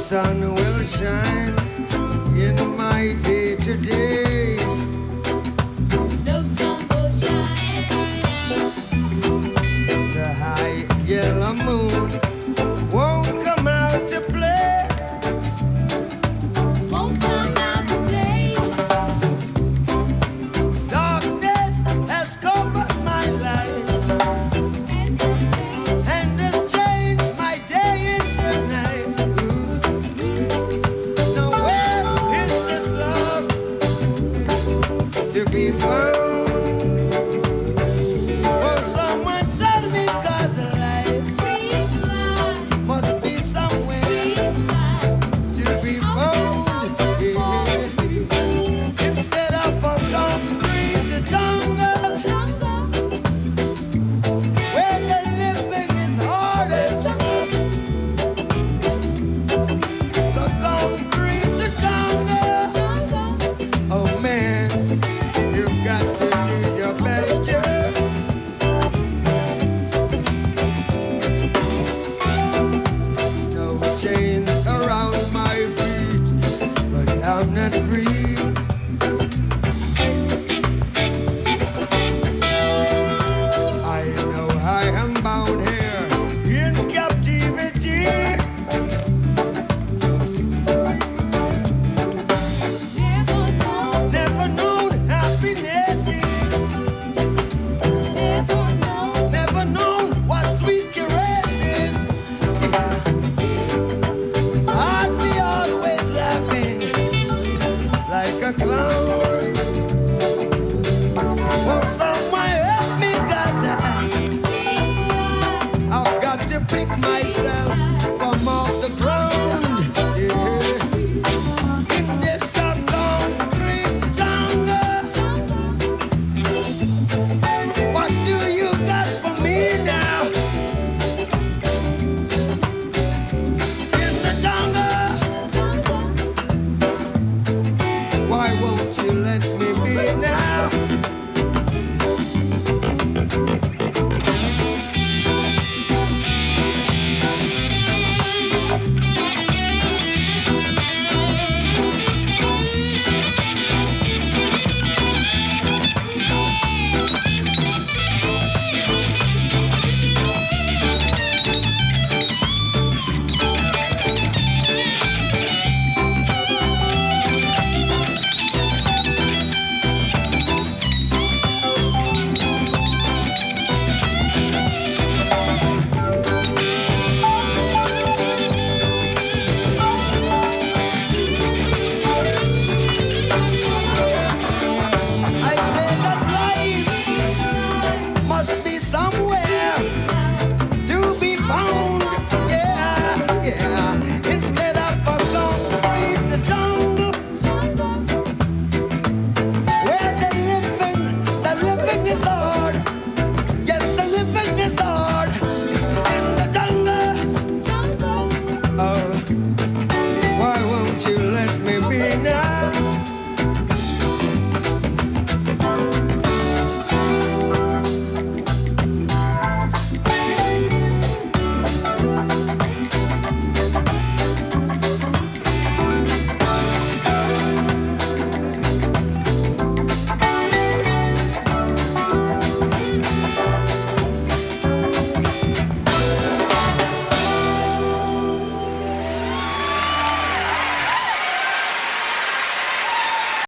sun will shine in my day today. No sun will shine. The high yellow moon won't come out to play. Won't come out to play. Darkness has covered my life And has changed my day into night. Now where is this love to be found? Will someone tell me 'cause life sweet life, must be somewhere sweet life. to be found. Yeah. Instead of a concrete jungle Jungle, where the living is hardest, the concrete jungle. jungle. Oh man, you've got to do your best, yeah. No chains around my feet, but I'm not free. I know I am bound here in captivity. Never know, Never known happiness is. never know. Never known what sweet caress is. Still, I'd be always laughing like a clown. Won't someone help me 'cause Sweet life, I've got to pick myself from off the ground. Yeah. In this concrete jungle, what do you got for me now? In the jungle, why won't you let me be now? I said that life must be somewhere to be found. Yeah, yeah. Instead of a concrete jungle where the living is hard. Yes, the living is hard in the jungle. Oh,